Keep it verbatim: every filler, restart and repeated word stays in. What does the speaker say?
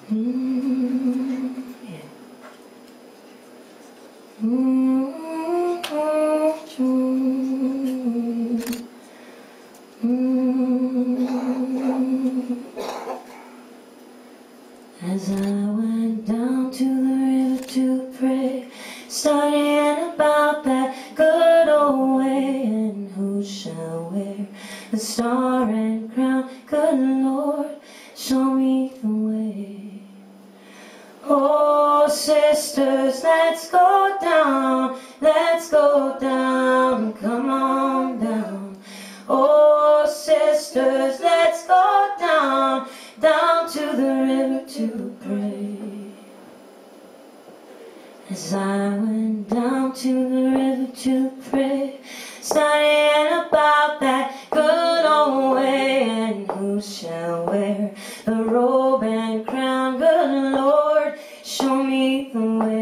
Mm, yeah. Mm, mm, mm, mm. As I went down to the river to pray, studying about that good old way, and who shall wear the star and crown? Good Lord, show me the way. Oh, sisters, let's go down, let's go down, come on down. Oh, sisters, let's go down, down to the river to pray. As I went down to the river to pray, studying about that good old way, and who shall wear the robe and crown? Good Lord, show me the way.